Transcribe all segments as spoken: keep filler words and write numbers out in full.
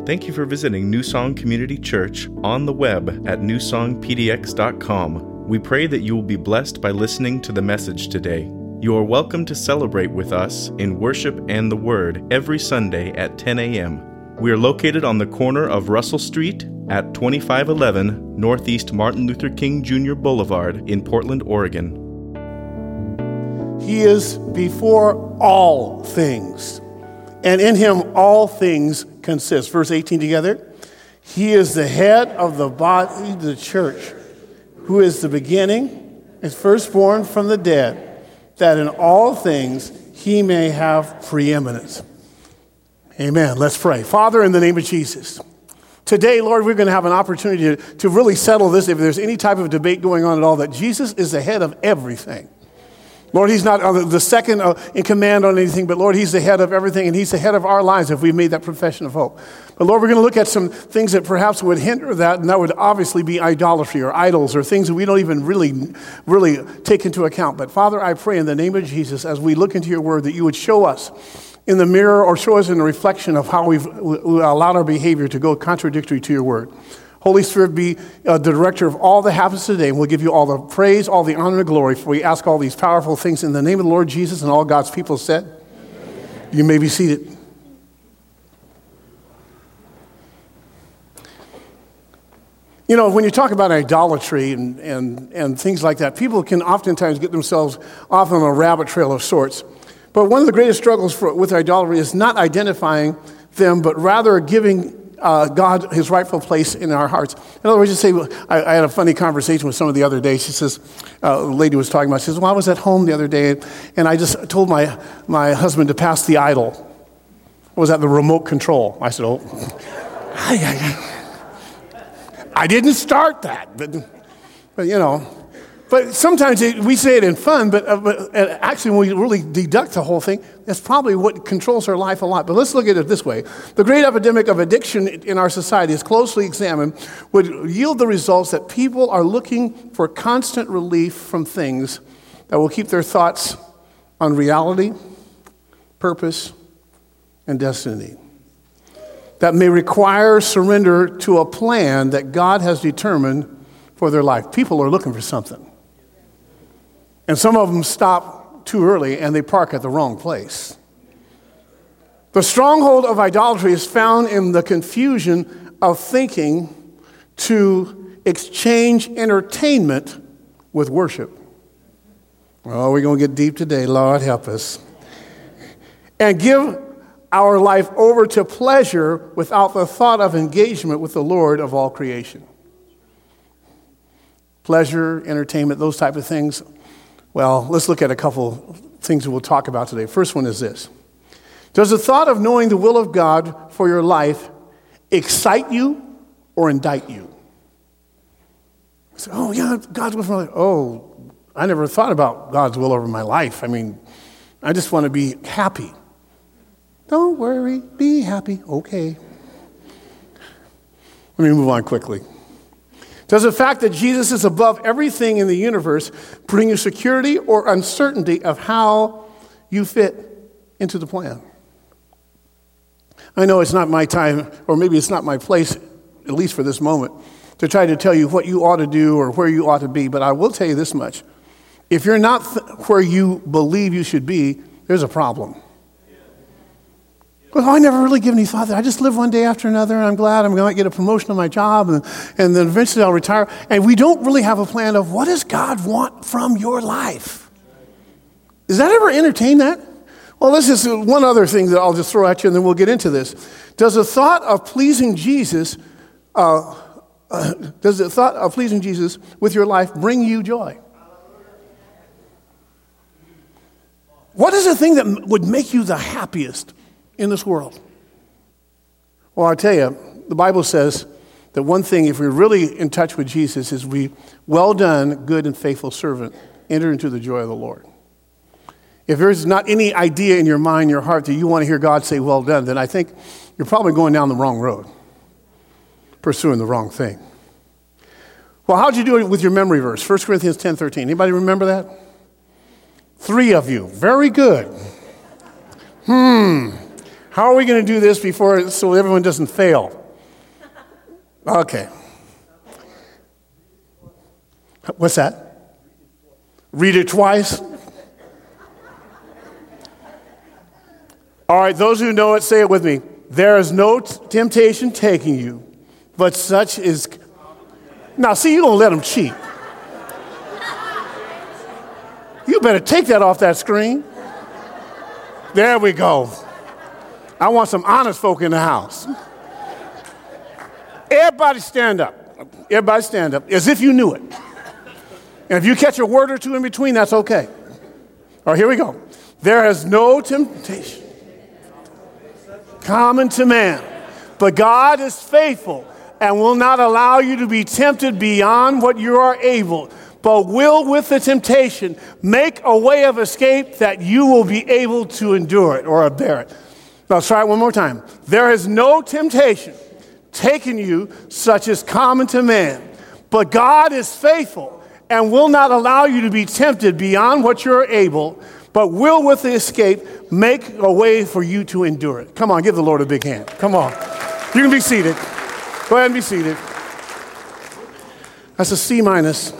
Thank you for visiting New Song Community Church on the web at new song p d x dot com. We pray that you will be blessed by listening to the message today. You are welcome to celebrate with us in worship and the Word every Sunday at ten a.m. We are located on the corner of Russell Street at twenty-five eleven Northeast Martin Luther King Junior Boulevard in Portland, Oregon. He is before all things, and in him all things consist. Verse eighteen together. He is the head of the body, the church, who is the beginning, is firstborn from the dead, that in all things he may have preeminence. Amen. Let's pray. Father, in the name of Jesus, today, Lord, we're going to have an opportunity to, to really settle this, if there's any type of debate going on at all, that Jesus is the head of everything. Lord, he's not the second in command on anything, but Lord, he's the head of everything, and he's the head of our lives if we've made that profession of hope. But Lord, we're going to look at some things that perhaps would hinder that, and that would obviously be idolatry or idols or things that we don't even really, really take into account. But Father, I pray in the name of Jesus, as we look into your word, that you would show us in the mirror or show us in the reflection of how we've allowed our behavior to go contradictory to your word. Holy Spirit, be uh, the director of all that happens today, and we'll give you all the praise, all the honor, and glory, for we ask all these powerful things in the name of the Lord Jesus, and all God's people said. Amen. You may be seated. You know, when you talk about idolatry and, and, and things like that, people can oftentimes get themselves off on a rabbit trail of sorts. But one of the greatest struggles for, with idolatry is not identifying them, but rather giving Uh, God, his rightful place in our hearts. In other words, you say, I, I had a funny conversation with someone the other day. She says, uh, a lady was talking about, she says, well, I was at home the other day, and I just told my, my husband to pass the idol. I was at the remote control. I said, oh, I, I, I didn't start that, but, but you know. But sometimes it, we say it in fun, but, uh, but uh, actually when we really deduct the whole thing, that's probably what controls our life a lot. But let's look at it this way. The great epidemic of addiction in our society, is closely examined, would yield the results that people are looking for constant relief from things that will keep their thoughts on reality, purpose, and destiny. That may require surrender to a plan that God has determined for their life. People are looking for something. And some of them stop too early and they park at the wrong place. The stronghold of idolatry is found in the confusion of thinking to exchange entertainment with worship. Oh, we're going to get deep today. Lord, help us. And give our life over to pleasure without the thought of engagement with the Lord of all creation. Pleasure, entertainment, those type of things. Well, let's look at a couple things that we'll talk about today. First one is this. Does the thought of knowing the will of God for your life excite you or indict you? Say, oh, yeah, God's will for my life. Oh, I never thought about God's will over my life. I mean, I just want to be happy. Don't worry, be happy. Okay. Let me move on quickly. Does the fact that Jesus is above everything in the universe bring you security or uncertainty of how you fit into the plan? I know it's not my time, or maybe it's not my place, at least for this moment, to try to tell you what you ought to do or where you ought to be, but I will tell you this much. If you're not th- where you believe you should be, there's a problem. Well, I never really give any thought that. I just live one day after another, and I'm glad I'm going to get a promotion on my job, and, and then eventually I'll retire. And we don't really have a plan of what does God want from your life? Does that ever entertain that? Well, this is one other thing that I'll just throw at you, and then we'll get into this. Does the thought of pleasing Jesus, uh, uh, does the thought of pleasing Jesus with your life bring you joy? What is the thing that would make you the happiest in this world? Well, I'll tell you, the Bible says that one thing, if we're really in touch with Jesus, is we, well done, good and faithful servant, enter into the joy of the Lord. If there's not any idea in your mind, your heart, that you want to hear God say, well done, then I think you're probably going down the wrong road, pursuing the wrong thing. Well, how'd you do it with your memory verse? First Corinthians ten thirteen. Anybody remember that? Three of you. Very good. Hmm. How are we going to do this before so everyone doesn't fail? Okay. What's that? Read it twice. All right, those who know it, say it with me. There is no t- temptation taking you, but such is... Now, see, you're going to let them cheat. You better take that off that screen. There we go. I want some honest folk in the house. Everybody stand up. Everybody stand up, as if you knew it. And if you catch a word or two in between, that's okay. All right, here we go. There is no temptation common to man, but God is faithful and will not allow you to be tempted beyond what you are able, but will with the temptation make a way of escape that you will be able to endure it or bear it. Now, let's try it one more time. There is no temptation taken you such as common to man, but God is faithful and will not allow you to be tempted beyond what you're able, but will with the escape make a way for you to endure it. Come on, give the Lord a big hand. Come on. You can be seated. Go ahead and be seated. That's a C minus.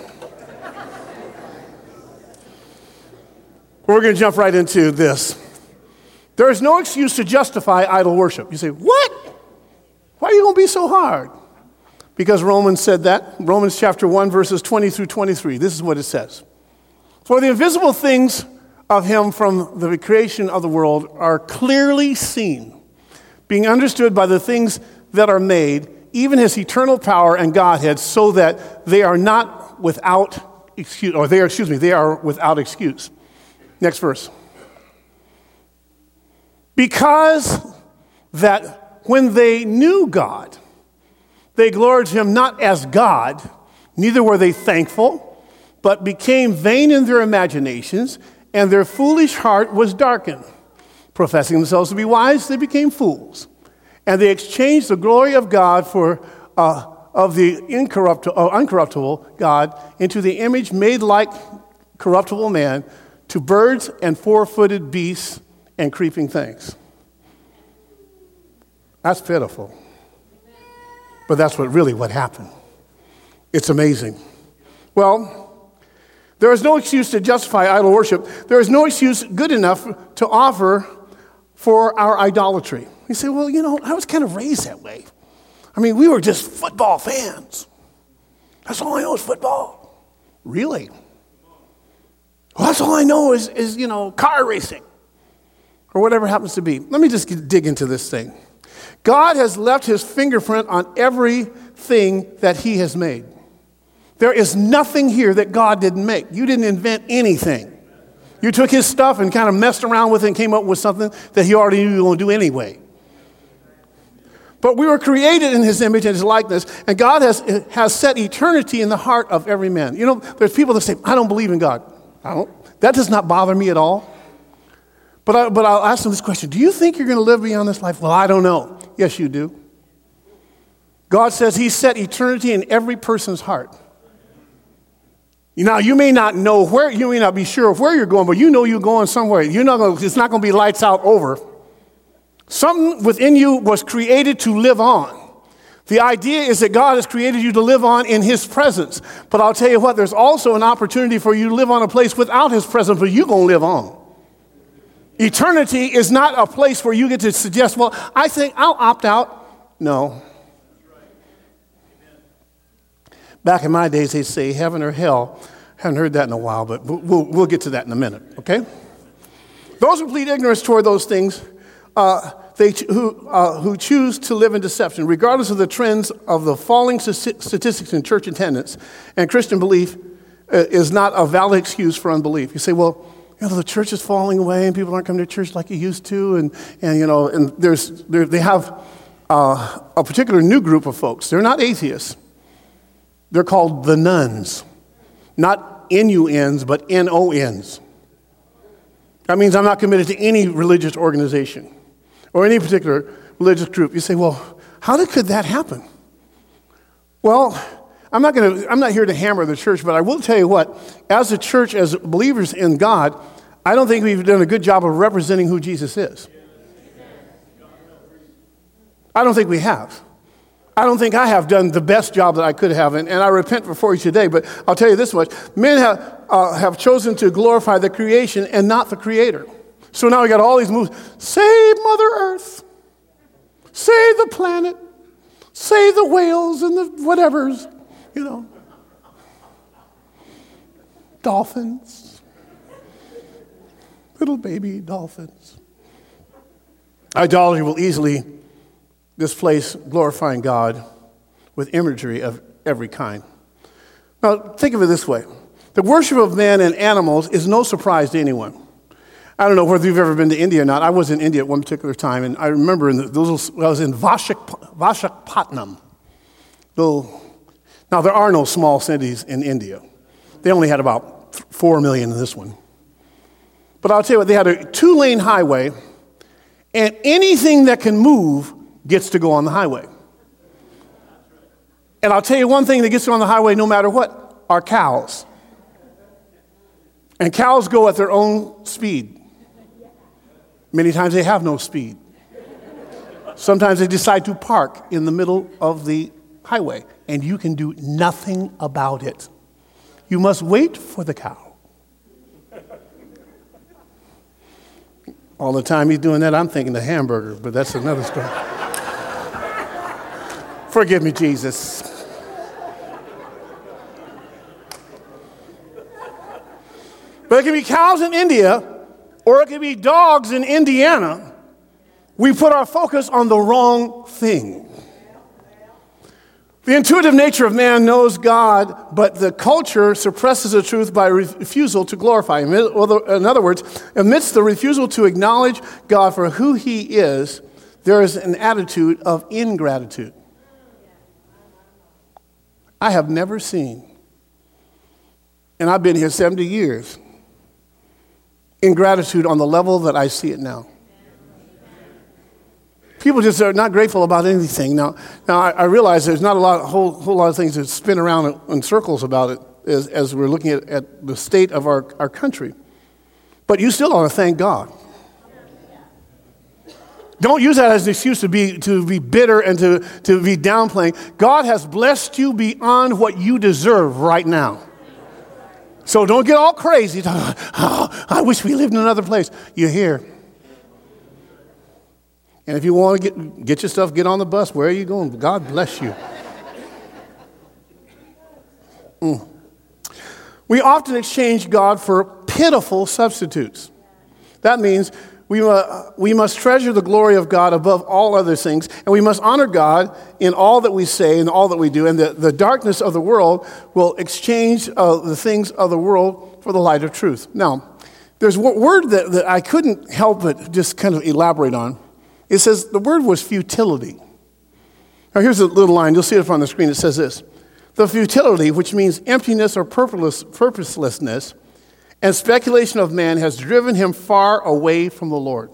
We're going to jump right into this. There is no excuse to justify idol worship. You say, what? Why are you going to be so hard? Because Romans said that. Romans chapter one, verses twenty through twenty-three. This is what it says. For the invisible things of him from the creation of the world are clearly seen, being understood by the things that are made, even his eternal power and Godhead, so that they are not without excuse, or they are, excuse me, they are without excuse. Next verse. Because that when they knew God, they glorified him not as God, neither were they thankful, but became vain in their imaginations, and their foolish heart was darkened. Professing themselves to be wise, they became fools. And they exchanged the glory of God for uh, of the incorruptible, uh, uncorruptible God into the image made like corruptible man, to birds and four-footed beasts and creeping things. That's pitiful. But that's what really what happened. It's amazing. Well, there is no excuse to justify idol worship. There is no excuse good enough to offer for our idolatry. You say, well, you know, I was kind of raised that way. I mean, we were just football fans. That's all I know is football. Really? Well, that's all I know is, is, you know, car racing or whatever it happens to be. Let me just get, dig into this thing. God has left his fingerprint on everything that he has made. There is nothing here that God didn't make. You didn't invent anything. You took his stuff and kind of messed around with it and came up with something that he already knew you were going to do anyway. But we were created in his image and his likeness, and God has, has set eternity in the heart of every man. You know, there's people that say, I don't believe in God. I don't. That does not bother me at all. But, I, but I'll ask them this question. Do you think you're going to live beyond this life? Well, I don't know. Yes, you do. God says he set eternity in every person's heart. Now, you may not know where, you may not be sure of where you're going, but you know you're going somewhere. You're not going, it's not going to be lights out over. Something within you was created to live on. The idea is that God has created you to live on in his presence. But I'll tell you what, there's also an opportunity for you to live on a place without his presence, but you're going to live on. Eternity is not a place where you get to suggest, well, I think I'll opt out. No. Back in my days, they'd say heaven or hell. Haven't heard that in a while, but we'll, we'll get to that in a minute, okay? Those who plead ignorance toward those things, uh, they who, uh, who choose to live in deception, regardless of the trends of the falling statistics in church attendance and Christian belief, uh, is not a valid excuse for unbelief. You say, well, you know, the church is falling away and people aren't coming to church like you used to, and, and you know, and there's there, they have uh, a particular new group of folks. They're not atheists. They're called the nuns. Not N U Ns, but N O Ns. That means I'm not committed to any religious organization or any particular religious group. You say, well, how did, could that happen? Well, I'm not going to, I'm not here to hammer the church, but I will tell you what, as a church, as believers in God, I don't think we've done a good job of representing who Jesus is. I don't think we have. I don't think I have done the best job that I could have, and, and I repent before you today, but I'll tell you this much. Men have, uh, have chosen to glorify the creation and not the Creator. So now we got all these moves. Save Mother Earth. Save the planet. Save the whales and the whatevers, you know. Dolphins. Little baby dolphins. Idolatry will easily displace glorifying God with imagery of every kind. Now, think of it this way. The worship of man and animals is no surprise to anyone. I don't know whether you've ever been to India or not. I was in India at one particular time, and I remember in the, those, I was in Vashak, Vashakpatnam. Little, now, there are no small cities in India. They only had about four million in this one. But I'll tell you what, they had a two-lane highway, and anything that can move gets to go on the highway. And I'll tell you one thing that gets on the highway no matter what, are cows. And cows go at their own speed. Many times they have no speed. Sometimes they decide to park in the middle of the highway, and you can do nothing about it. You must wait for the cow. All the time he's doing that, I'm thinking the hamburger, but that's another story. Forgive me, Jesus. But it can be cows in India, or it can be dogs in Indiana. We put our focus on the wrong thing. The intuitive nature of man knows God, but the culture suppresses the truth by refusal to glorify Him. In other words, amidst the refusal to acknowledge God for who He is, there is an attitude of ingratitude. I have never seen, and I've been here seventy years, ingratitude on the level that I see it now. People just are not grateful about anything. Now, now I, I realize there's not a lot, a whole, whole lot of things that spin around in, in circles about it as, as we're looking at, at the state of our, our country. But you still ought to thank God. Don't use that as an excuse to be to be bitter and to, to be downplaying. God has blessed you beyond what you deserve right now. So don't get all crazy. Oh, I wish we lived in another place. You're here. And if you want to get, get your stuff, get on the bus. Where are you going? God bless you. Mm. We often exchange God for pitiful substitutes. That means we, uh, we must treasure the glory of God above all other things, and we must honor God in all that we say and all that we do. And the, the darkness of the world will exchange uh, the things of the world for the light of truth. Now, there's a word that, that I couldn't help but just kind of elaborate on. It says the word was futility. Now here's a little line. You'll see it up on the screen. It says this. The futility, which means emptiness or purposeless, purposelessness, and speculation of man has driven him far away from the Lord. You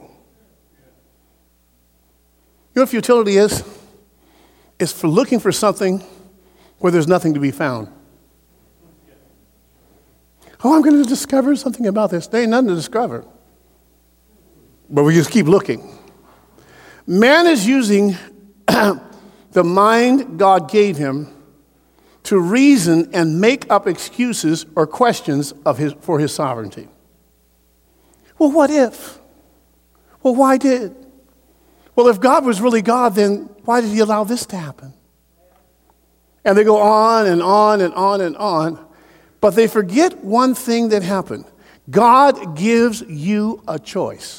know what futility is? It's for looking for something where there's nothing to be found. Oh, I'm going to discover something about this. There ain't nothing to discover. But we just keep looking. Man is using the mind God gave him to reason and make up excuses or questions of his, for his sovereignty. Well, what if? Well, why did? Well, if God was really God, then why did He allow this to happen? And they go on and on and on and on, but they forget one thing that happened. God gives you a choice.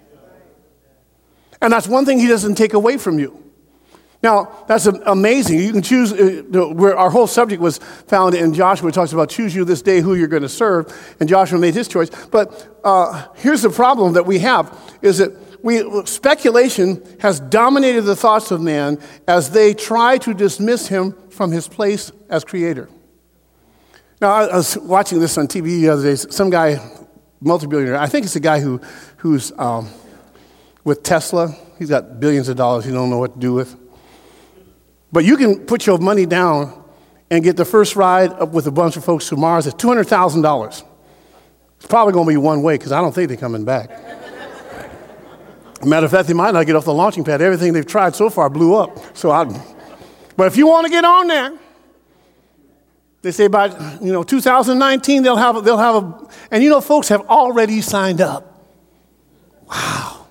And that's one thing He doesn't take away from you. Now, that's amazing. You can choose, uh, where our whole subject was found in Joshua. It talks about choose you this day who you're going to serve, and Joshua made his choice. But uh, here's the problem that we have, is that we speculation has dominated the thoughts of man as they try to dismiss Him from His place as creator. Now, I was watching this on T V the other day. Some guy, multi-billionaire, I think it's a guy who who's... Um, with Tesla, he's got billions of dollars he don't know what to do with. But you can put your money down and get the first ride up with a bunch of folks to Mars at two hundred thousand dollars. It's probably going to be one way because I don't think they're coming back. Matter of fact, they might not get off the launching pad. Everything they've tried so far blew up. So I, but if you want to get on there, they say by you know two thousand nineteen they'll have they'll have a, and you know folks have already signed up. Wow.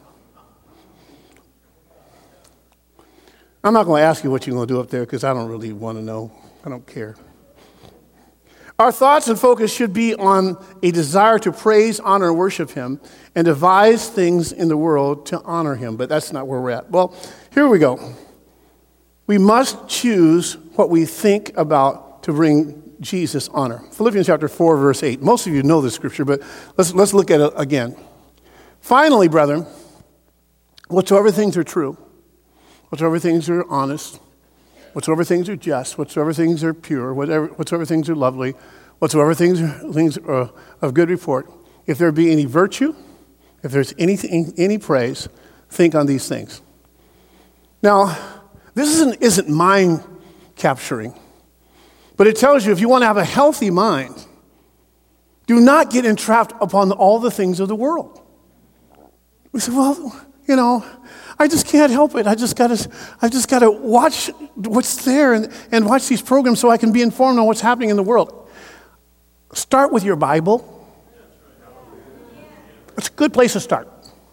I'm not going to ask you what you're going to do up there because I don't really want to know. I don't care. Our thoughts and focus should be on a desire to praise, honor, and worship him and devise things in the world to honor him. But that's not where we're at. Well, here we go. We must choose what we think about to bring Jesus honor. Philippians chapter four, verse eight. Most of you know this scripture, but let's, let's look at it again. Finally, brethren, whatsoever things are true, whatsoever things are honest, whatsoever things are just, whatsoever things are pure, whatever, whatsoever things are lovely, whatsoever things are, things are of good report, if there be any virtue, if there's anything, any praise, think on these things. Now, this isn't, isn't mind capturing, but it tells you if you want to have a healthy mind, do not get entrapped upon all the things of the world. We say, well, you know, I just can't help it. I just gotta, I just gotta watch what's there and, and watch these programs so I can be informed on what's happening in the world. Start with your Bible. It's a good place to start.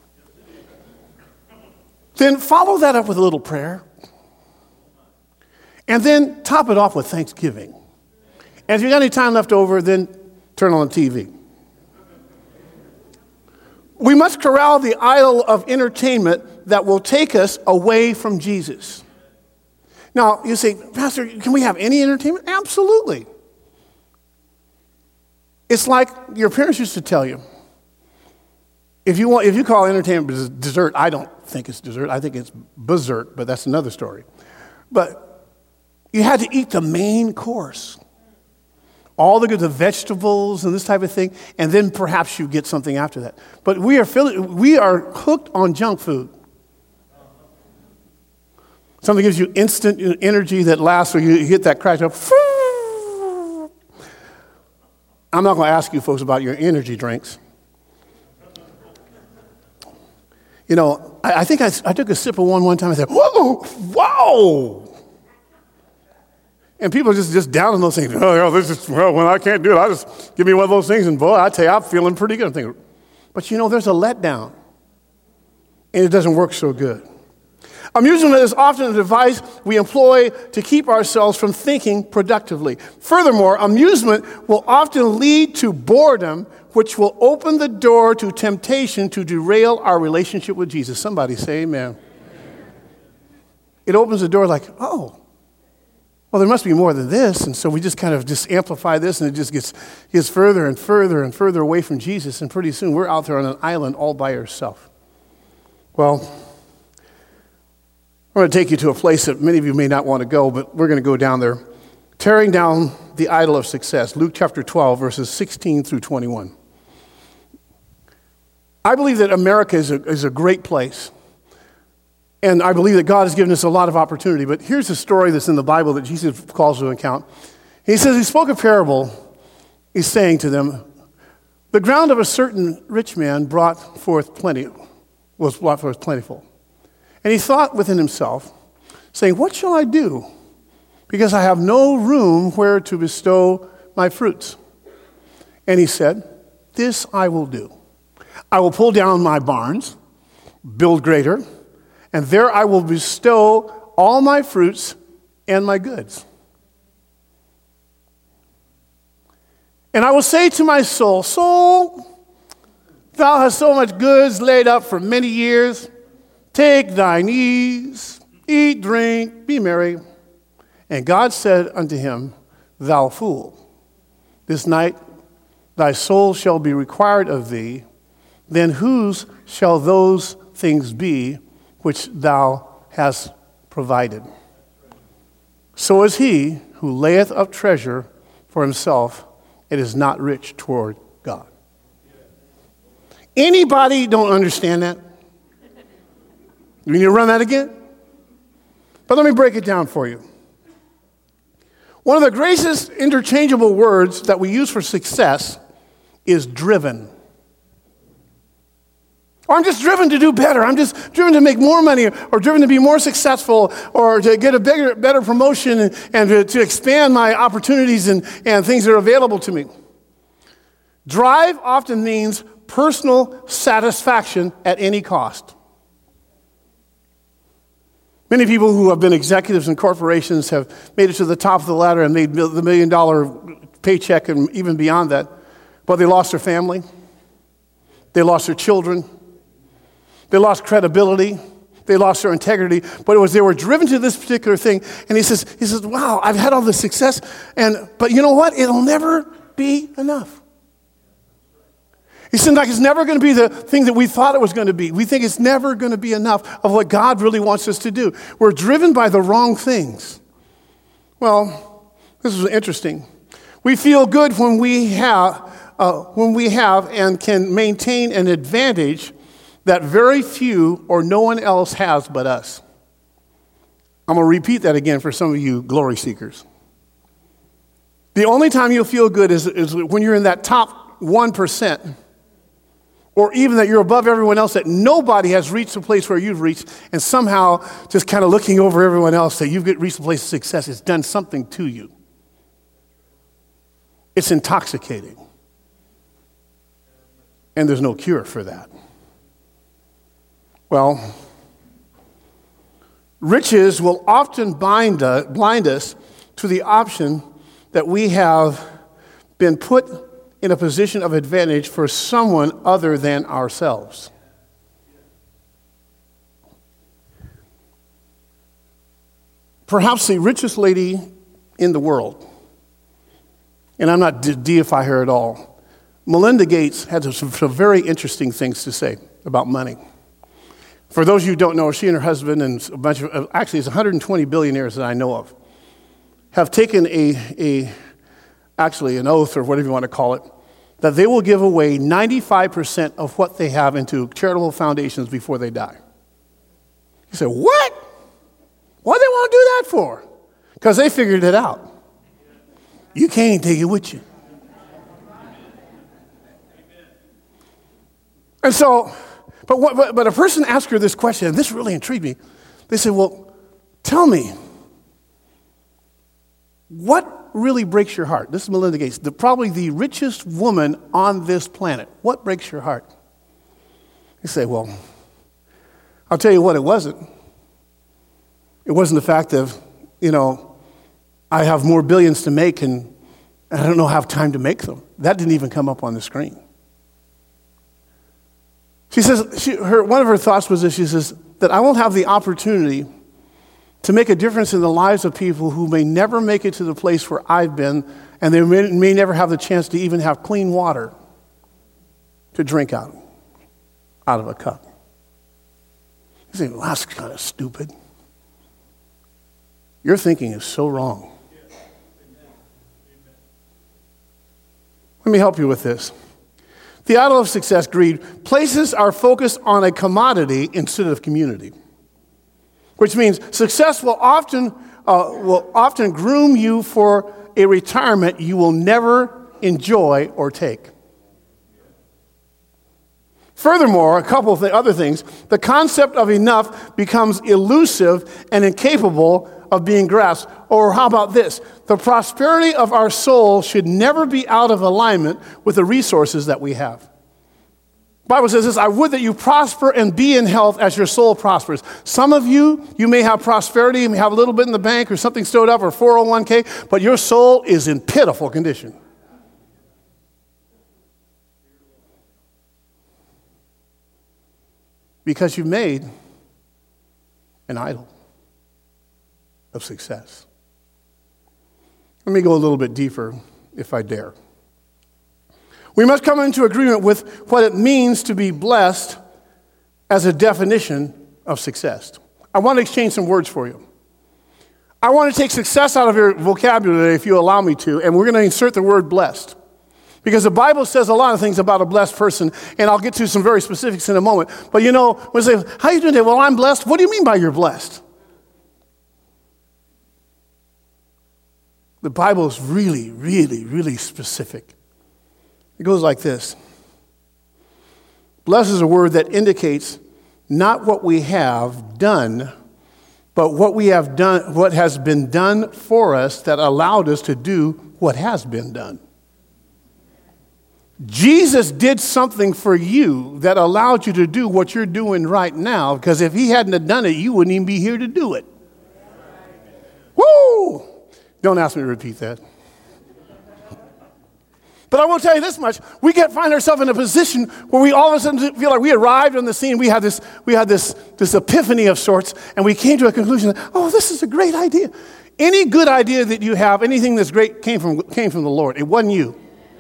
Then follow that up with a little prayer. And then top it off with thanksgiving. And if you got any time left over, then turn on the T V. We must corral the idol of entertainment that will take us away from Jesus. Now, you say, Pastor, can we have any entertainment? Absolutely. It's like your parents used to tell you. If you want, if you call entertainment dessert, I don't think it's dessert. I think it's berserk, but that's another story. But you had to eat the main course. All the good, the vegetables and this type of thing, and then perhaps you get something after that. But we are feeling, we are hooked on junk food. Something gives you instant energy that lasts, or you hit that crash up. I'm not going to ask you folks about your energy drinks. You know, I, I think I, I took a sip of one one time and said, whoa, whoa. And people are just, just down on those things. Oh, yeah, this is, well, when I can't do it, I just give me one of those things, and boy, I tell you, I'm feeling pretty good. I'm thinking, but you know, there's a letdown, and it doesn't work so good. Amusement is often a device we employ to keep ourselves from thinking productively. Furthermore, amusement will often lead to boredom, which will open the door to temptation to derail our relationship with Jesus. Somebody say amen. Amen. It opens the door like, oh, well, there must be more than this, and so we just kind of just amplify this, and it just gets, gets further and further and further away from Jesus, and pretty soon we're out there on an island all by ourselves. Well, I'm going to take you to a place that many of you may not want to go, but we're going to go down there. Tearing down the idol of success, Luke chapter twelve, verses sixteen through twenty-one. I believe that America is a, is a great place. And I believe that God has given us a lot of opportunity. But here's a story that's in the Bible that Jesus calls to account. He says, he spoke a parable. He's saying to them, the ground of a certain rich man brought forth plenty, was brought forth plentiful. And he thought within himself, saying, what shall I do? Because I have no room where to bestow my fruits. And he said, this I will do. I will pull down my barns, build greater, and there I will bestow all my fruits and my goods. And I will say to my soul, soul, thou hast so much goods laid up for many years. Take thine ease, eat, drink, be merry. And God said unto him, thou fool, this night thy soul shall be required of thee. Then whose shall those things be which thou hast provided? So is he who layeth up treasure for himself, it is not rich toward God. Anybody don't understand that? You need to run that again? But let me break it down for you. One of the greatest interchangeable words that we use for success is driven. Or I'm just driven to do better. I'm just driven to make more money, or driven to be more successful, or to get a bigger, better promotion, and, and to, to expand my opportunities and, and things that are available to me. Drive often means personal satisfaction at any cost. Many people who have been executives in corporations have made it to the top of the ladder and made the million dollar paycheck and even beyond that, but they lost their family. They lost their children. They lost credibility. They lost their integrity. But it was they were driven to this particular thing. And he says, he says, wow, I've had all this success, and but you know what? It'll never be enough. He said, like, it's never going to be the thing that we thought it was going to be. We think it's never going to be enough of what God really wants us to do. We're driven by the wrong things. Well, this is interesting. We feel good when we have, uh, when we have and can maintain an advantage that very few or no one else has but us. I'm going to repeat that again for some of you glory seekers. The only time you'll feel good is, is when you're in that top one percent, or even that you're above everyone else, that nobody has reached the place where you've reached, and somehow just kind of looking over everyone else that you've reached the place of success. It's done something to you. It's intoxicating. And there's no cure for that. Well, riches will often bind us, blind us to the option that we have been put in a position of advantage for someone other than ourselves. Perhaps the richest lady in the world, and I'm not de- deify her at all, Melinda Gates had some, some very interesting things to say about money. For those of you who don't know, she and her husband and a bunch of, actually it's one hundred twenty billionaires that I know of, have taken a, a actually an oath, or whatever you want to call it, that they will give away ninety-five percent of what they have into charitable foundations before they die. You say, what? What do they want to do that for? Because they figured it out. You can't take it with you. And so, but, what, but, but a person asked her this question, and this really intrigued me. They said, well, tell me, what really breaks your heart? This is Melinda Gates, the, probably the richest woman on this planet. What breaks your heart? You say, well, I'll tell you what, it wasn't. It wasn't the fact of, you know, I have more billions to make and I don't know, have time to make them. That didn't even come up on the screen. She says, she, her, one of her thoughts was this, she says, that I won't have the opportunity to make a difference in the lives of people who may never make it to the place where I've been, and they may, may never have the chance to even have clean water to drink out, out of a cup. You say, well, that's kind of stupid. Your thinking is so wrong. Let me help you with this. The idol of success, greed, places our focus on a commodity instead of community. Which means success will often, uh, will often groom you for a retirement you will never enjoy or take. Furthermore, a couple of th- other things, the concept of enough becomes elusive and incapable of being grasped. Or how about this? The prosperity of our soul should never be out of alignment with the resources that we have. The Bible says this, I would that you prosper and be in health as your soul prospers. Some of you, you may have prosperity, you may have a little bit in the bank or something stowed up or four oh one k, but your soul is in pitiful condition. Because you've made an idol of success. Let me go a little bit deeper, if I dare. We must come into agreement with what it means to be blessed as a definition of success. I want to exchange some words for you. I want to take success out of your vocabulary, if you allow me to, and we're going to insert the word blessed. Because the Bible says a lot of things about a blessed person, and I'll get to some very specifics in a moment. But you know, when they say, how are you doing today? Well, I'm blessed. What do you mean by you're blessed? The Bible is really, really, really specific. It goes like this. Blessed is a word that indicates not what we have done, but what we have done, what has been done for us that allowed us to do what has been done. Jesus did something for you that allowed you to do what you're doing right now, because if he hadn't have done it, you wouldn't even be here to do it. Woo! Don't ask me to repeat that. But I will tell you this much: we get find ourselves in a position where we all of a sudden feel like we arrived on the scene. We had this, we had this, this epiphany of sorts, and we came to a conclusion that, oh, this is a great idea. Any good idea that you have, anything that's great, came from came from the Lord. It wasn't you.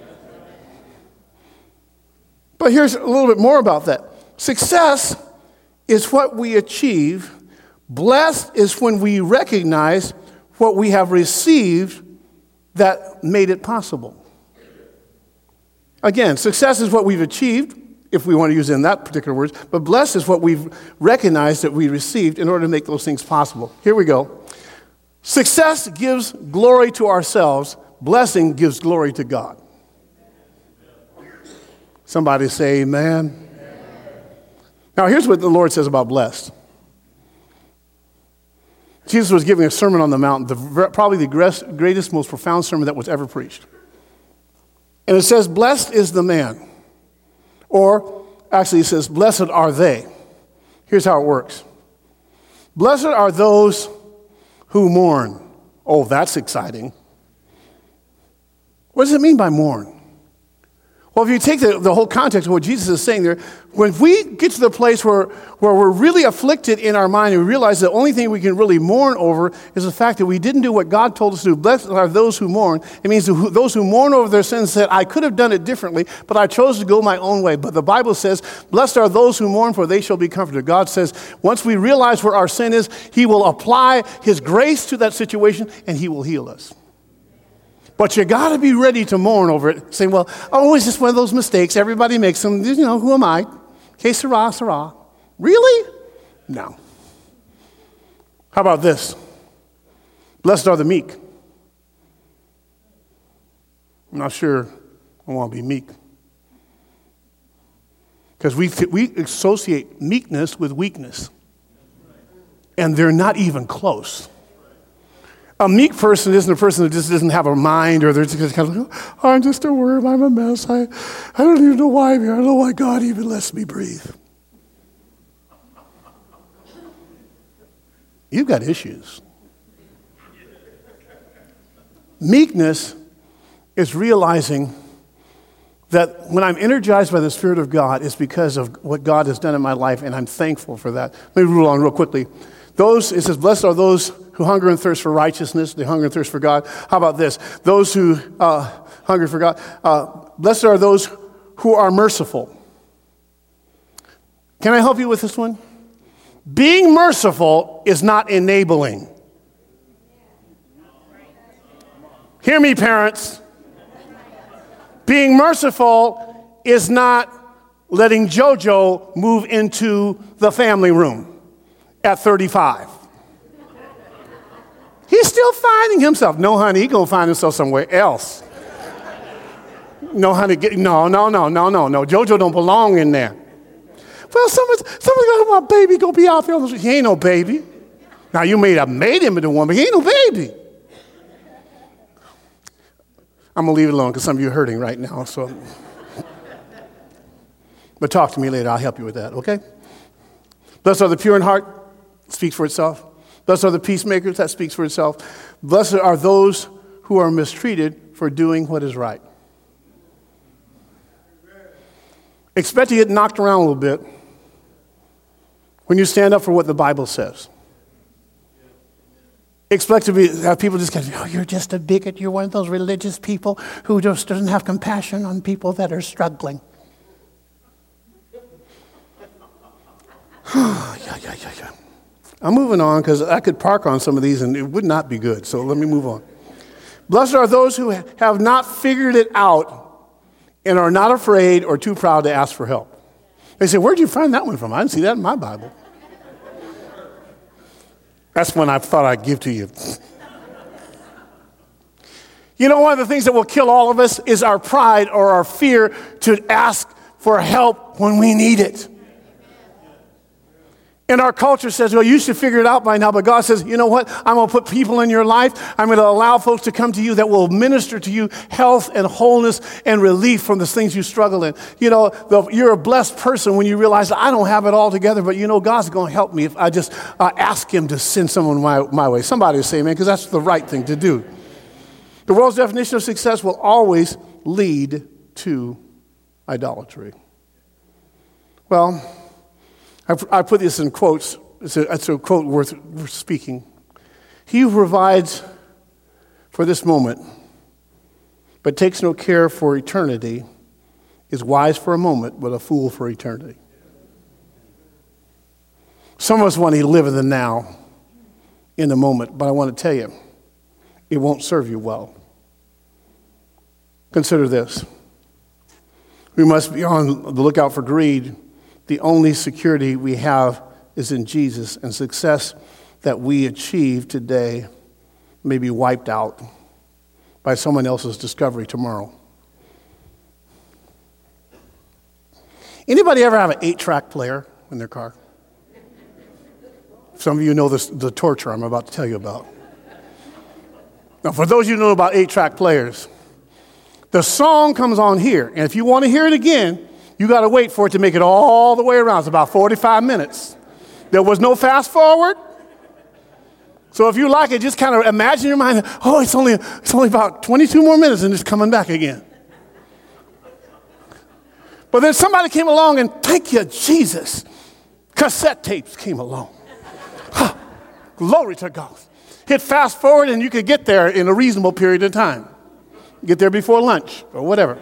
But here's a little bit more about that. Success is what we achieve. Blessed is when we recognize what we have received that made it possible. Again, success is what we've achieved, if we want to use it in that particular words, but blessed is what we've recognized that we received in order to make those things possible. Here we go. Success gives glory to ourselves. Blessing gives glory to God. Somebody say amen. Amen. Now, here's what the Lord says about blessed. Jesus was giving a sermon on the mountain, the, probably the greatest, most profound sermon that was ever preached. And it says, blessed is the man. Or, actually it says, blessed are they. Here's how it works. Blessed are those who mourn. Oh, that's exciting. What does it mean by mourn? Well, if you take the, the whole context of what Jesus is saying there, when we get to the place where, where we're really afflicted in our mind and we realize the only thing we can really mourn over is the fact that we didn't do what God told us to do. Blessed are those who mourn. It means those who mourn over their sins said, I could have done it differently, but I chose to go my own way. But the Bible says, blessed are those who mourn, for they shall be comforted. God says, once we realize where our sin is, he will apply his grace to that situation and he will heal us. But you got to be ready to mourn over it, saying, well, oh, it's just one of those mistakes. Everybody makes them. You know, who am I? Que sera, sera. Really? No. How about this? Blessed are the meek. I'm not sure I want to be meek. Because we, we associate meekness with weakness. And they're not even close. A meek person isn't a person that just doesn't have a mind, or they're just kind of like, oh, I'm just a worm, I'm a mess. I, I don't even know why I'm here. I don't know why God even lets me breathe. You've got issues. Meekness is realizing that when I'm energized by the Spirit of God, it's because of what God has done in my life, and I'm thankful for that. Let me rule on real quickly. Those, it says, blessed are those who hunger and thirst for righteousness. They hunger and thirst for God. How about this? Those who uh, hunger for God. Uh, blessed are those who are merciful. Can I help you with this one? Being merciful is not enabling. Hear me, parents. Being merciful is not letting JoJo move into the family room at thirty-five. He's still finding himself. No, honey, he's going to find himself somewhere else. No, honey, get, no, no, no, no, no, no. JoJo don't belong in there. Well, someone's, someone's going to my baby going to be out there on the street. He ain't no baby. Now, you may have made him into one, but he ain't no baby. I'm going to leave it alone because some of you are hurting right now. So, but talk to me later. I'll help you with that, okay? Blessed are the pure in heart. Speaks for itself. Blessed are the peacemakers. That speaks for itself. Blessed are those who are mistreated for doing what is right. Expect to get knocked around a little bit when you stand up for what the Bible says. Expect to be have people just go, oh, you're just a bigot. You're one of those religious people who just doesn't have compassion on people that are struggling. yeah, yeah, yeah, yeah. I'm moving on because I could park on some of these and it would not be good. So let me move on. Blessed are those who have not figured it out and are not afraid or too proud to ask for help. They say, where'd you find that one from? I didn't see that in my Bible. That's one I thought I'd give to you. You know, one of the things that will kill all of us is our pride or our fear to ask for help when we need it. And our culture says, well, you should figure it out by now. But God says, you know what? I'm going to put people in your life. I'm going to allow folks to come to you that will minister to you health and wholeness and relief from the things you struggle in. You know, the, you're a blessed person when you realize I don't have it all together, but you know, God's going to help me if I just uh, ask him to send someone my, my way. Somebody will say, man, because that's the right thing to do. The world's definition of success will always lead to idolatry. Well, I put this in quotes. It's a, it's a quote worth, worth speaking. He who provides for this moment, but takes no care for eternity, is wise for a moment, but a fool for eternity. Some of us want to live in the now, in the moment, but I want to tell you, it won't serve you well. Consider this. We must be on the lookout for greed. The only security we have is in Jesus, and success that we achieve today may be wiped out by someone else's discovery tomorrow. Anybody ever have an eight-track player in their car? Some of you know this, the torture I'm about to tell you about. Now, for those of you who know about eight-track players, the song comes on here, and if you want to hear it again, you got to wait for it to make it all the way around. It's about forty-five minutes. There was no fast forward. So if you like it, just kind of imagine in your mind, oh, it's only, it's only about twenty-two more minutes and it's coming back again. But then somebody came along and thank you, Jesus. Cassette tapes came along. Huh, glory to God. Hit fast forward and you could get there in a reasonable period of time. Get there before lunch or whatever.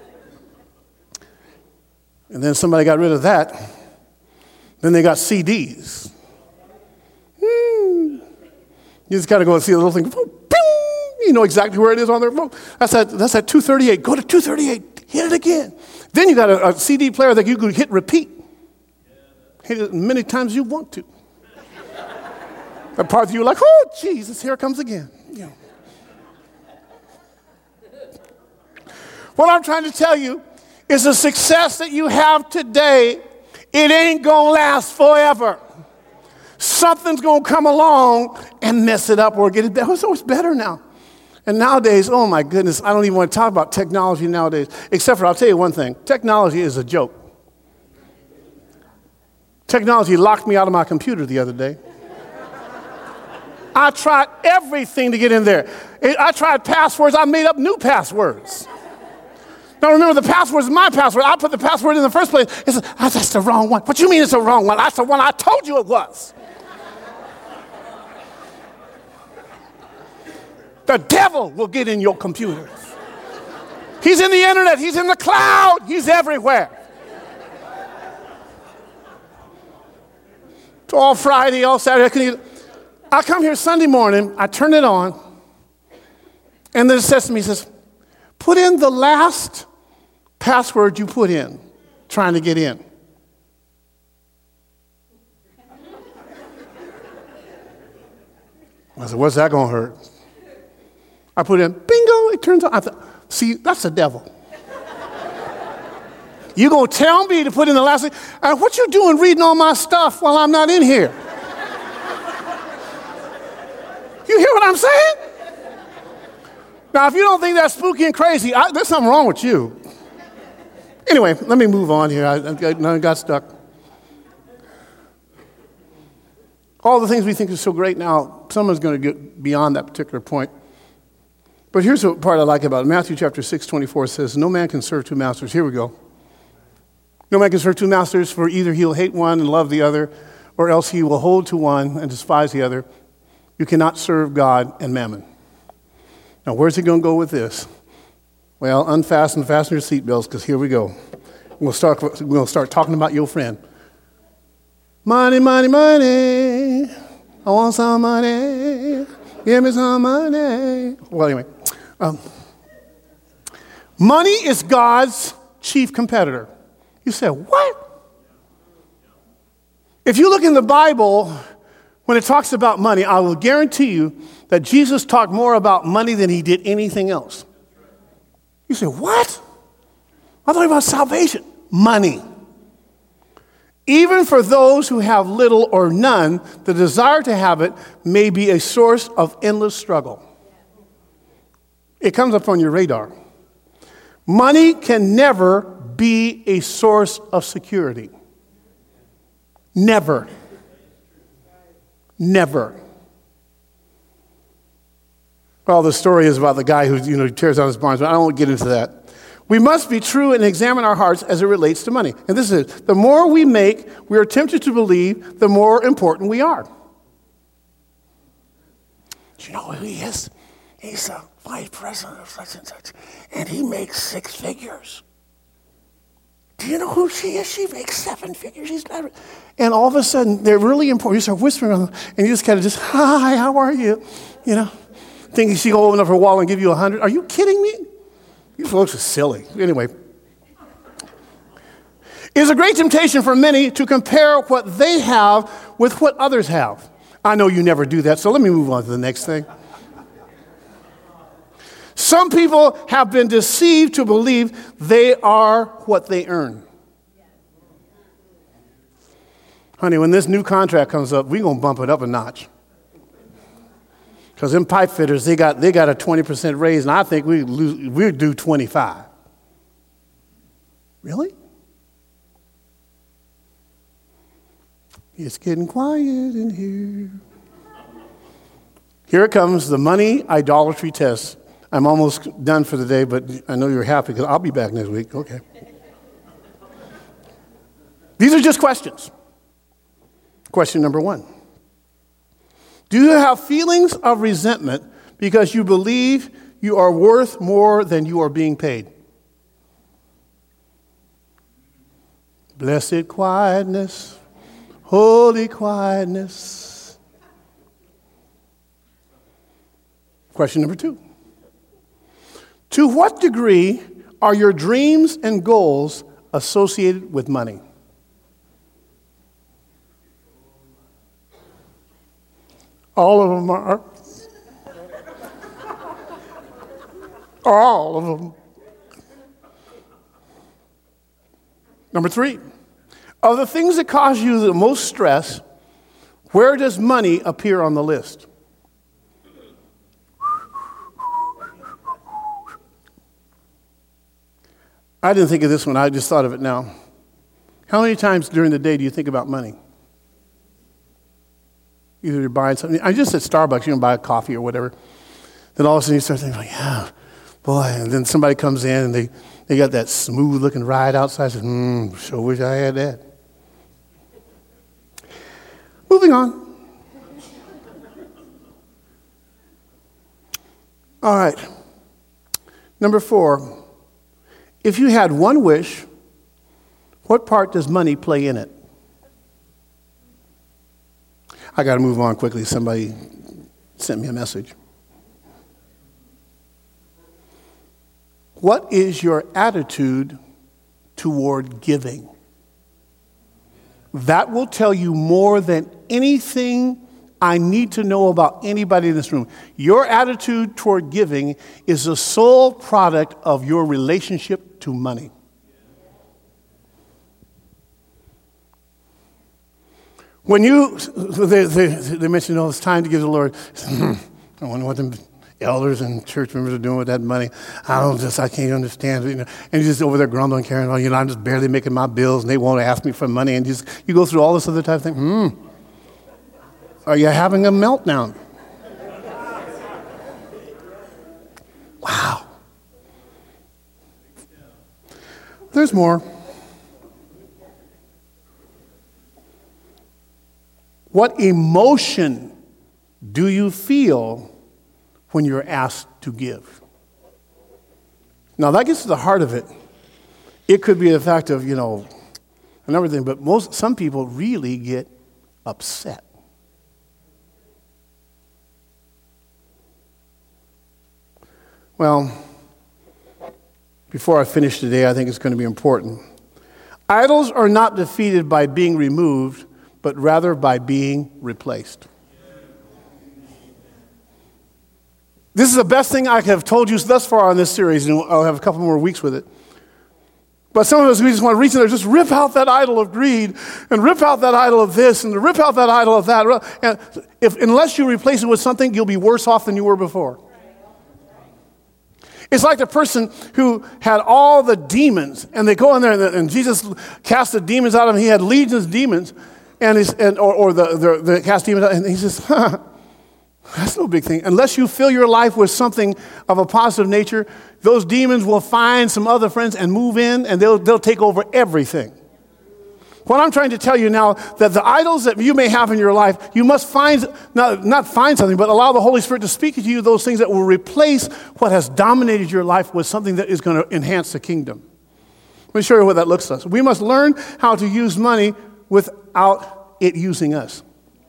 And then somebody got rid of that. Then they got C Ds. Hmm. You just got to go and see the little thing. You know exactly where it is on their phone. That's at, that's at two thirty-eight. Go to two thirty-eight. Hit it again. Then you got a, a C D player that you could hit repeat. Hit it as many times as you want to. That part of you like, oh, Jesus, here it comes again. You know. What I'm trying to tell you is the success that you have today, it ain't going to last forever. Something's going to come along and mess it up or get it better. It's always better now. And nowadays, oh my goodness, I don't even want to talk about technology nowadays, except for I'll tell you one thing. Technology is a joke. Technology locked me out of my computer the other day. I tried everything to get in there. I tried passwords. I made up new passwords. Now remember, the password is my password. I put the password in the first place. It's, oh, that's the wrong one. What do you mean it's the wrong one? That's the one I told you it was. The devil will get in your computer. He's in the internet. He's in the cloud. He's everywhere. It's all Friday, all Saturday. I come here Sunday morning. I turn it on. And then it says to me, it says, put in the last password you put in, trying to get in. I said, what's that going to hurt? I put in, bingo, it turns on. I thought, see, that's the devil. You going to tell me to put in the last thing? And what you doing reading all my stuff while I'm not in here? You hear what I'm saying? Now, if you don't think that's spooky and crazy, I, there's something wrong with you. Anyway, let me move on here. I, I, I got stuck. All the things we think are so great now, someone's going to get beyond that particular point. But here's the part I like about it. Matthew chapter six, twenty-four says, no man can serve two masters. Here we go. No man can serve two masters, for either he will hate one and love the other, or else he will hold to one and despise the other. You cannot serve God and mammon. Now, where's he going to go with this? Well, unfasten, fasten your seatbelts, because here we go. We'll start, we'll start talking about your friend. Money, money, money. I want some money. Give me some money. Well, anyway. Um, money is God's chief competitor. You say, what? If you look in the Bible, when it talks about money, I will guarantee you that Jesus talked more about money than he did anything else. You say, what? I thought about salvation. money. Even for those who have little or none, the desire to have it may be a source of endless struggle. It comes up on your radar. Money can never be a source of security. Never. Never. Well, the story is about the guy who, you know, tears down his barns, but I don't want to get into that. We must be true and examine our hearts as it relates to money. And this is it. The more we make, we are tempted to believe, the more important we are. Do you know who he is? He's the vice president of such and such, and he makes six figures. Do you know who she is? She makes seven figures. She's never. And all of a sudden, they're really important. You start whispering on them, and you just kind of just, hi, how are you? You know, thinking she will open up her wall and give you a hundred. Are you kidding me? You folks are silly. Anyway. It's a great temptation for many to compare what they have with what others have. I know you never do that, so let me move on to the next thing. Some people have been deceived to believe they are what they earn. Honey, when this new contract comes up, we're going to bump it up a notch. Because them pipe fitters, they got they got a twenty percent raise, and I think we lose, we'll do twenty-five. Really? It's getting quiet in here. Here it comes, the money idolatry test. I'm almost done for the day, but I know you're happy because I'll be back next week. Okay. These are just questions. Question number one. Do you have feelings of resentment because you believe you are worth more than you are being paid? Blessed quietness, holy quietness. Question number two. To what degree are your dreams and goals associated with money? All of them are. All of them. Number three, of the things that cause you the most stress, where does money appear on the list? I didn't think of this one. I just thought of it now. How many times during the day do you think about money? Either you're buying something. I just at Starbucks, you know, buy a coffee or whatever. Then all of a sudden you start thinking, like, yeah, boy. And then somebody comes in and they, they got that smooth looking ride outside. I said, hmm, sure wish I had that. Moving on. All right. Number four. If you had one wish, what part does money play in it? I got to move on quickly. Somebody sent me a message. What is your attitude toward giving? That will tell you more than anything I need to know about anybody in this room. Your attitude toward giving is the sole product of your relationship to money. When you, they, they, they mention, oh, it's time to give the Lord. I wonder what them elders and church members are doing with that money. I don't just, I can't understand. You know, and you're just over there grumbling, carrying on. You know, I'm just barely making my bills, and they won't ask me for money. And just you go through all this other type of thing. Hmm. Are you having a meltdown? Wow. There's more. What emotion do you feel when you're asked to give? Now, that gets to the heart of it. It could be the fact of, you know, another thing, but most some people really get upset. Well, before I finish today, I think it's going to be important. Idols are not defeated by being removed, but rather by being replaced. This is the best thing I have told you thus far on this series, and I'll have a couple more weeks with it. But some of us, we just want to reach in there, just rip out that idol of greed, and rip out that idol of this, and rip out that idol of that. And if, unless you replace it with something, you'll be worse off than you were before. It's like the person who had all the demons, and they go in there, and, and Jesus cast the demons out of him. He had legions of demons, and, he's, and or, or the, the, the cast demons out, and he says, huh, that's no big thing. Unless you fill your life with something of a positive nature, those demons will find some other friends and move in, and they'll, they'll take over everything. What I'm trying to tell you now, that the idols that you may have in your life, you must find, not, not find something, but allow the Holy Spirit to speak to you those things that will replace what has dominated your life with something that is going to enhance the kingdom. Let me show you what that looks like. We must learn how to use money without it using us.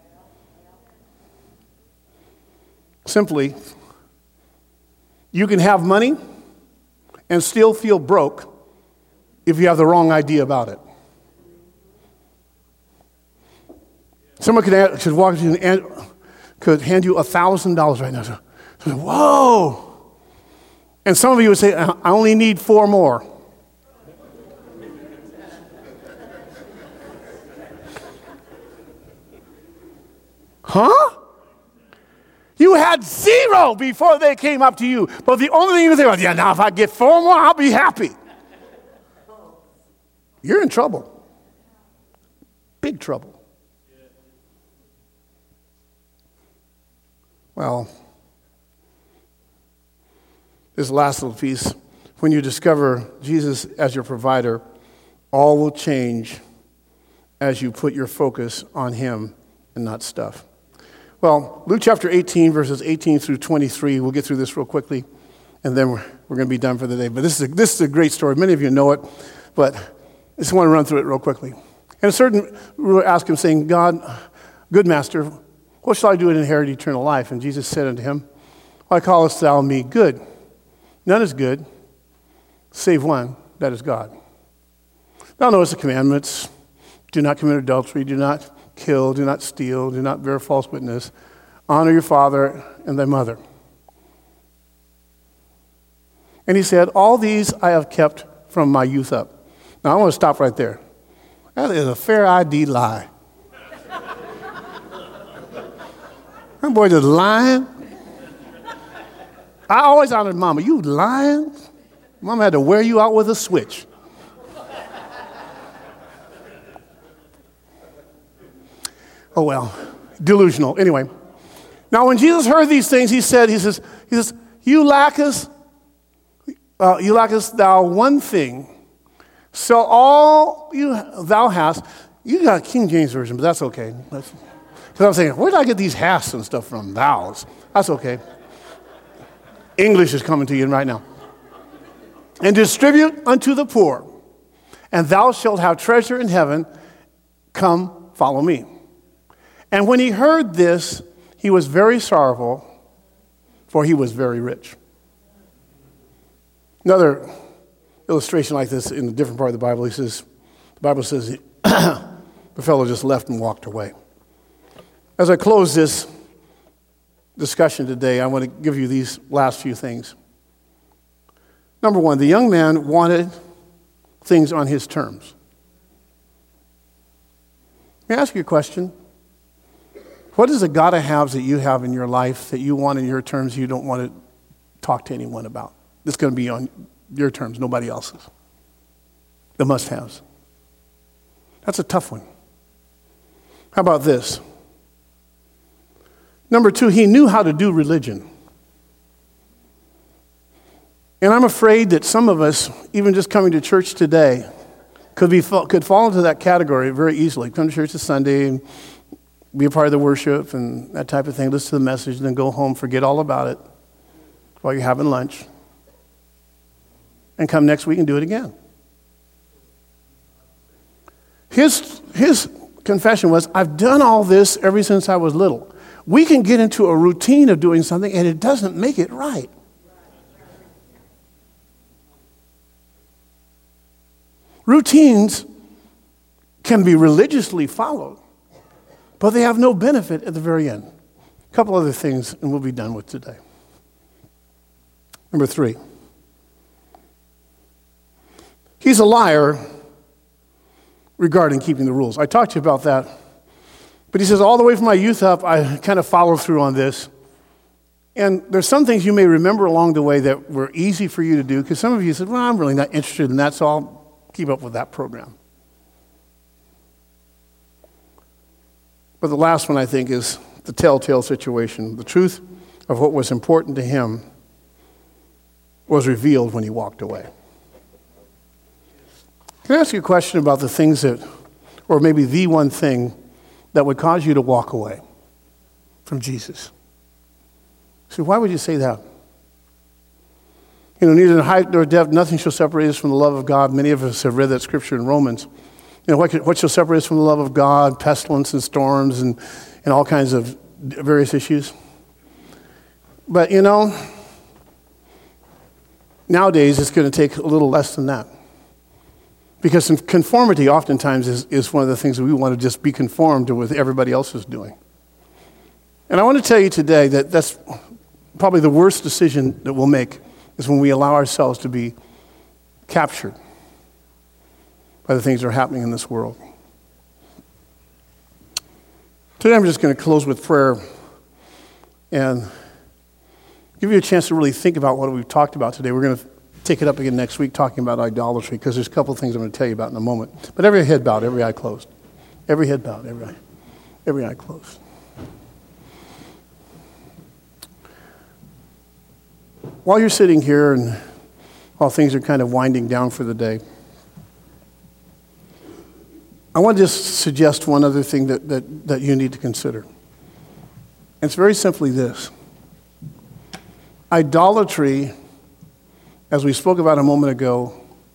Simply, you can have money and still feel broke if you have the wrong idea about it. Someone could, could walk to you and could hand you a thousand dollars right now. So, so, whoa! And some of you would say, "I only need four more." Huh? You had zero before they came up to you. But the only thing you would say was, yeah, now if I get four more, I'll be happy. You're in trouble. Big trouble. Well, this last little piece, when you discover Jesus as your provider, all will change as you put your focus on him and not stuff. Well, Luke chapter eighteen, verses eighteen through twenty-three, we'll get through this real quickly, and then we're, we're going to be done for the day. But this is, a, this is a great story. Many of you know it, but I just want to run through it real quickly. And a certain ruler asked him, saying, God, good master, what shall I do to inherit eternal life? And Jesus said unto him, why callest thou me good? None is good, save one, that is God. Thou knowest the commandments. Do not commit adultery, do not kill, do not steal, do not bear false witness. Honor your father and thy mother. And he said, all these I have kept from my youth up. Now I want to stop right there. That is a fair I D lie. That boy just lying. I always honored Mama. You lying? Mama had to wear you out with a switch. Oh, well, delusional. Anyway, now when Jesus heard these things, he said, he says, he says, you lackest, uh, you lackest thou one thing. Sell all you thou hast. You got a King James version, but that's okay. Because I'm saying, where did I get these hasts and stuff from? Thous. That's okay. English is coming to you right now. And distribute unto the poor, and thou shalt have treasure in heaven. Come, follow me. And when he heard this, he was very sorrowful, for he was very rich. Another illustration like this in a different part of the Bible, he says, the Bible says, the fellow just left and walked away. As I close this discussion today, I want to give you these last few things. Number one, the young man wanted things on his terms. Let me ask you a question. What is the gotta haves that you have in your life that you want in your terms you don't want to talk to anyone about? It's going to be on your terms, nobody else's. The must-haves. That's a tough one. How about this? Number two, he knew how to do religion. And I'm afraid that some of us, even just coming to church today, could be could fall into that category very easily. Come to church this Sunday and be a part of the worship and that type of thing, listen to the message, and then go home, forget all about it while you're having lunch, and come next week and do it again. His, his confession was, I've done all this ever since I was little. We can get into a routine of doing something, and it doesn't make it right. Routines can be religiously followed, but they have no benefit at the very end. A couple other things, and we'll be done with today. Number three. He's a liar regarding keeping the rules. I talked to you about that. But he says, all the way from my youth up, I kind of follow through on this. And there's some things you may remember along the way that were easy for you to do, because some of you said, well, I'm really not interested in that, so I'll keep up with that program. But the last one, I think, is the telltale situation. The truth of what was important to him was revealed when he walked away. Can I ask you a question about the things that, or maybe the one thing that would cause you to walk away from Jesus? So why would you say that? You know, neither height nor depth, nothing shall separate us from the love of God. Many of us have read that scripture in Romans. You know, what, what shall separate us from the love of God? Pestilence and storms and, and all kinds of various issues. But, you know, nowadays it's going to take a little less than that. Because conformity oftentimes is, is one of the things that we want to just be conformed to what everybody else is doing. And I want to tell you today that that's probably the worst decision that we'll make is when we allow ourselves to be captured by the things that are happening in this world. Today I'm just going to close with prayer and give you a chance to really think about what we've talked about today. We're going to take it up again next week talking about idolatry, because there's a couple of things I'm going to tell you about in a moment. But every head bowed, every eye closed. Every head bowed, every eye, every eye closed. While you're sitting here and while things are kind of winding down for the day, I want to just suggest one other thing that, that, that you need to consider. And it's very simply this. Idolatry, as we spoke about a moment ago,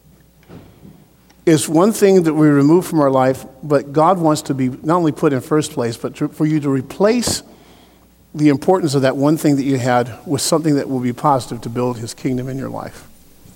is one thing that we remove from our life, but God wants to be not only put in first place, but to, for you to replace the importance of that one thing that you had with something that will be positive to build his kingdom in your life.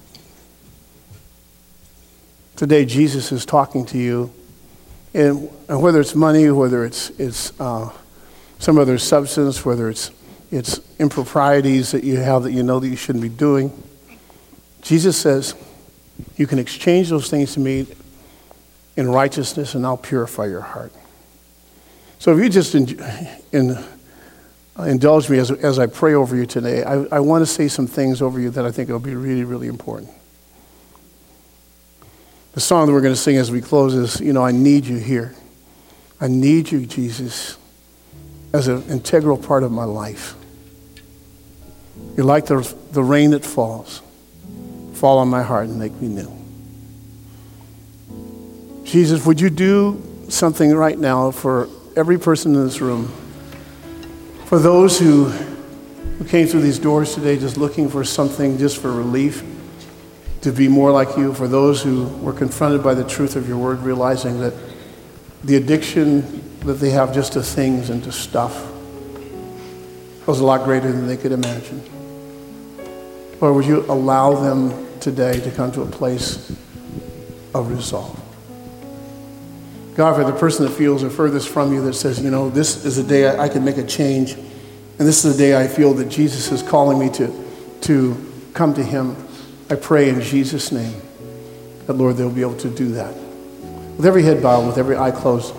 Today, Jesus is talking to you, and, and whether it's money, whether it's, it's uh, some other substance, whether it's, it's improprieties that you have that you know that you shouldn't be doing, Jesus says, you can exchange those things to me in righteousness, and I'll purify your heart. So if you just in, in, indulge me as, as I pray over you today, I, I want to say some things over you that I think will be really, really important. The song that we're going to sing as we close is, you know, I need you here. I need you, Jesus, as an integral part of my life. You're like the, the rain that falls. Fall on my heart and make me new. Jesus, would you do something right now for every person in this room? For those who, who came through these doors today just looking for something, just for relief, to be more like you. For those who were confronted by the truth of your word, realizing that the addiction that they have just to things and to stuff was a lot greater than they could imagine. Lord, would you allow them today to come to a place of resolve? God, for the person that feels the furthest from you that says, you know, this is a day I, I can make a change, and this is the day I feel that Jesus is calling me to, to come to him, I pray in Jesus' name that, Lord, they'll be able to do that. With every head bowed, with every eye closed.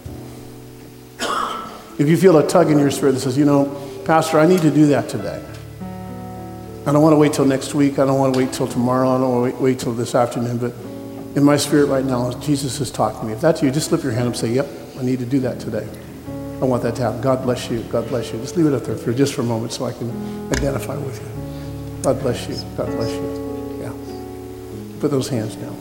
If you feel a tug in your spirit that says, you know, Pastor, I need to do that today. I don't want to wait till next week. I don't want to wait till tomorrow. I don't want to wait, wait till this afternoon. But in my spirit right now, Jesus is talking to me. If that's you, just slip your hand up and say, yep, I need to do that today. I want that to happen. God bless you. God bless you. Just leave it up there for just for a moment so I can identify with you. God bless you. God bless you. Yeah. Put those hands down.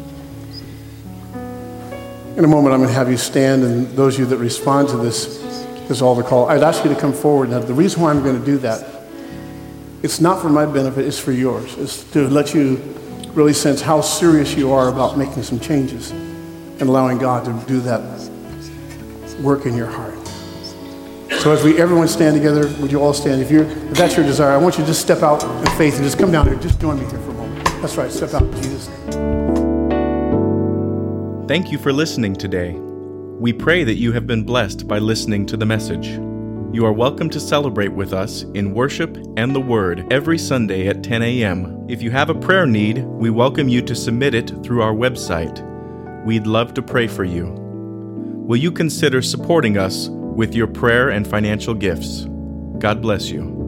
In a moment, I'm going to have you stand, and those of you that respond to this, this altar call, I'd ask you to come forward. Now, the reason why I'm going to do that, it's not for my benefit, it's for yours. It's to let you really sense how serious you are about making some changes and allowing God to do that work in your heart. So as we everyone stand together, would you all stand? If you're if that's your desire, I want you to just step out in faith and just come down here. Just join me here for a moment. That's right, step out in Jesus' name. Thank you for listening today. We pray that you have been blessed by listening to the message. You are welcome to celebrate with us in worship and the Word every Sunday at ten a.m. If you have a prayer need, we welcome you to submit it through our website. We'd love to pray for you. Will you consider supporting us with your prayer and financial gifts? God bless you.